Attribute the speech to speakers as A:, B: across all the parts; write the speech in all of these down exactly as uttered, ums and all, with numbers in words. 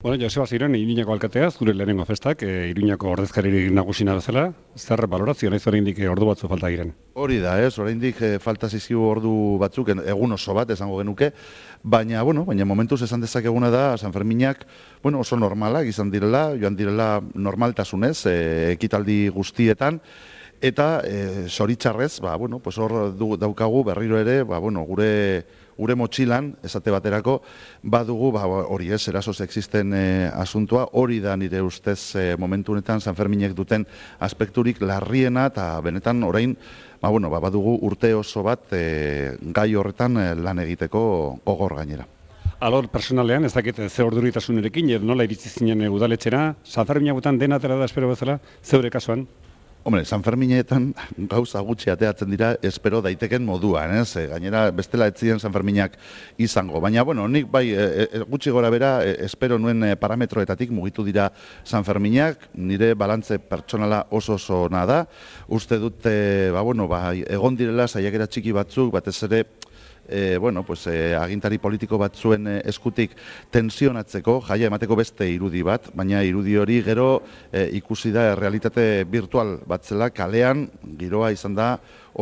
A: Bueno, Joseba Ziren, Iruñako alkatea, zure lehenengo festak, e, Iruñako ordezkari nagusina bezala, zer balorazio nahiz oraindik ordu batzu falta diren?
B: Hori da, ez, oraindik e, falta zizkigu ordu batzuk, en- egun oso bat esango genuke, baina, bueno, baina momentuz esan dezakeguna da, San Ferminak, bueno, oso normalak izan direla, joan direla normaltasunez, e, ekitaldi guztietan, eta e, zoritxarrez, ba, bueno, pues hor du, daukagu berriro ere, ba, bueno, gure gure motxilan, esate baterako, badugu, ba, hori ez, eraso sexisten e, asuntua, hori da nire ustez e, momentu honetan San Ferminek duten aspekturik larriena, eta benetan orain, ba, bueno, ba, badugu urte oso bat e, gai horretan e, lan egiteko gogor gainera.
A: Alor personalean, ez dakit ze orduritasunerekin, edo nola iritsi zinen udaletxera, San Ferminagutan dena atera da espero bezala, zeure kasuan?
B: Hombre, San Ferminetan gauza gutxi ateatzen dira espero daiteken moduan, ez? E, gainera bestela ez ziren San Ferminak izango. Baina, bueno, nik bai e, e, gutxi gora bera e, espero nuen e, parametroetatik mugitu dira San Ferminak, nire balantze pertsonala oso oso ona da. Uste dute, ba, bueno, ba, egon direla saiakera txiki batzuk, batez ere, E, bueno, pues, e, agintari politiko batzuen e, eskutik tensionatzeko, jaia emateko beste irudi bat, baina irudi hori gero e, ikusi da realitate virtual bat zela, kalean giroa izan da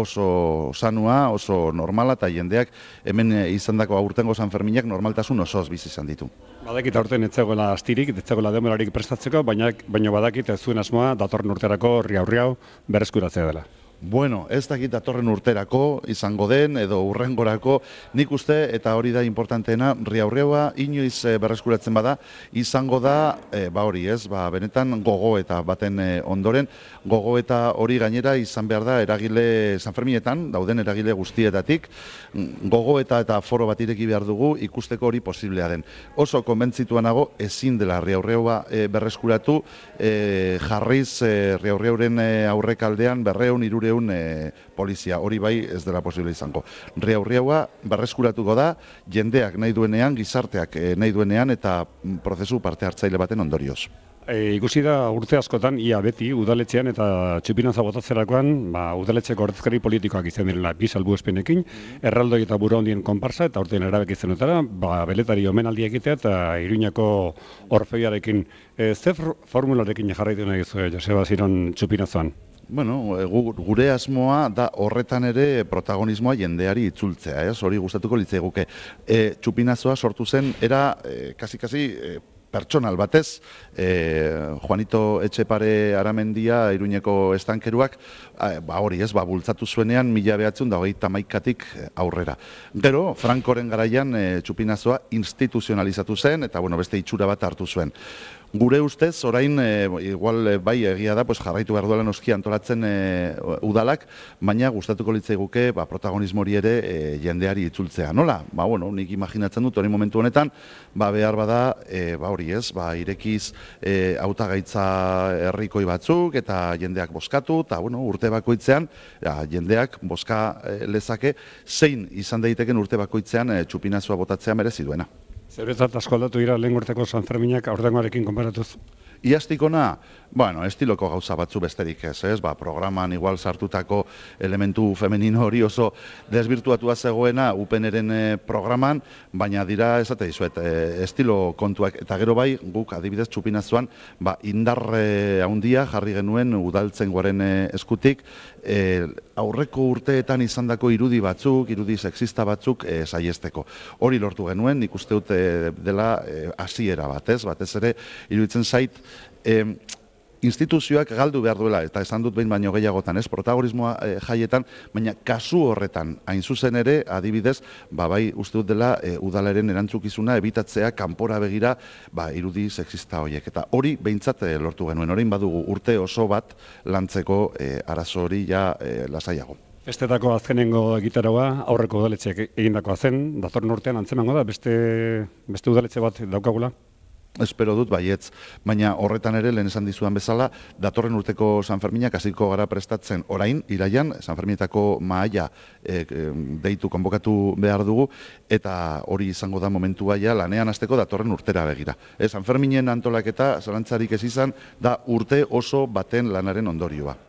B: oso sanua, oso normala, eta jendeak hemen e, izandako aurtengo San Ferminak normaltasun osoz bizi izan ditu.
A: Badakit aurten ez zegoela astirik, ez zegoela denborarik prestatzeko, baina, baina badakit ez zuen asmoa datorren urterako riaurriau berreskuratzea dela.
B: Bueno, ez dakit datorren urterako izango den, edo urrengorako, nik uste, eta hori da importanteena, riaurreua inoiz e, berreskuratzen bada, izango da, e, ba hori ez, ba, benetan gogoeta baten e, ondoren, gogoeta hori gainera izan behar da eragile San Ferminetan, dauden eragile guztietatik, gogoeta eta foro bat ireki behar dugu ikusteko hori posiblea den. Oso konbentzituanago ezin dela riaurreua e, berreskuratu, e, jarriz e, riaurreuren e, aurrekaldean berreun irure E, polizia, hori bai ez dela posible izango. Riaurriaua berreskuratuko da, jendeak nahi duenean, gizarteak e, nahi duenean, eta prozesu parte hartzaile baten ondorioz.
A: E, ikusi da urte askotan, ia beti, udaletxean eta txupinaza botatzerakoan, ba, udaletxeko ordezkari politikoak izan direla, bi salbuespenekin, erraldoi eta buru handien konparsa, eta urtean erabek izan dutara, ba, beletari omenaldi egitea eta Iruñako orfeiarekin. E, ze formularekin jarraitu nahi zu, Joseba Ziron txupinazoan?
B: Bueno, gure asmoa da horretan ere protagonismoa jendeari itzultzea, ez? Hori gustatuko litzaiguke. E, txupinazoa sortu zen, era, e, kasi-kasi, e, pertsonal batez, e, Juanito Etxepare Aramendia, Iruñeko estankeruak, e, ba hori ez, ba, bultzatu zuenean mila behatzen da hogeita hamaikatik aurrera. Gero, Frankoren garaian e, txupinazoa instituzionalizatu zen, eta bueno, beste itxura bat hartu zuen. Gure ustez, orain, e, igual e, bai egia da, pues, jarraitu behar duela noski antolatzen e, udalak, baina gustatuko litzaiguke ba, protagonismo hori ere e, jendeari itzultzea. Nola? Ba, bueno, nik imaginatzen dut, hori momentu honetan, ba, behar bada, e, ba, hori ez, ba, irekiz e, hautagaitza herrikoi batzuk, eta jendeak bozkatu, eta bueno, urte bakoitzean, ja, jendeak bozka e, lezake, zein izan daiteken urte bakoitzean e, txupinazoa botatzea merezi duena.
A: Zeuretzat asko aldatu dira lehen urteko San Ferminak aurtengoarekin konparatuz?
B: Iaztikona, bueno, estiloko gauza batzu besterik ez, ez? Ba, programan igual sartutako elementu femenino hori oso desbirtuatua zegoena upeneren e, programan, baina dira, esate dizuet, e, estilo kontuak, eta gero bai, guk adibidez txupinazoan, ba, indar e, handia jarri genuen udaltzen goaren e, eskutik, e, aurreko urteetan izandako irudi batzuk, irudi sexista batzuk e, saiesteko. Hori lortu genuen, nik uste dut e, dela e, hasiera bat, ez? Batez ere, iruditzen zait, E, instituzioak galdu behar duela, eta esan dut behin baino gehiagotan, ez, protagonismoa e, jaietan, baina kasu horretan, hain zuzen ere, adibidez, ba, bai uste dut dela e, udalaren erantzukizuna ebitatzea kanpora begira ba, irudi sexista horiek. Eta hori behintzat e, lortu genuen, orain badugu urte oso bat lantzeko e, arazo hori ja e, lasaiago.
A: Festetako azkenengo egitaroa aurreko udaletxeak egindakoa zen, datorren urtean antzemango da, beste, beste udaletxe bat daukagula?
B: Espero dut baietz, baina horretan ere lehen esan dizudan bezala, datorren urteko San Ferminak hasiko gara prestatzen orain, iraian, San Ferminetako mahaia e, deitu konbokatu behar dugu, eta hori izango da momentua ja lanean hasteko datorren urtera begira. E, San Ferminen antolaketa, zalantzarik ez izan, da urte oso baten lanaren ondorioa.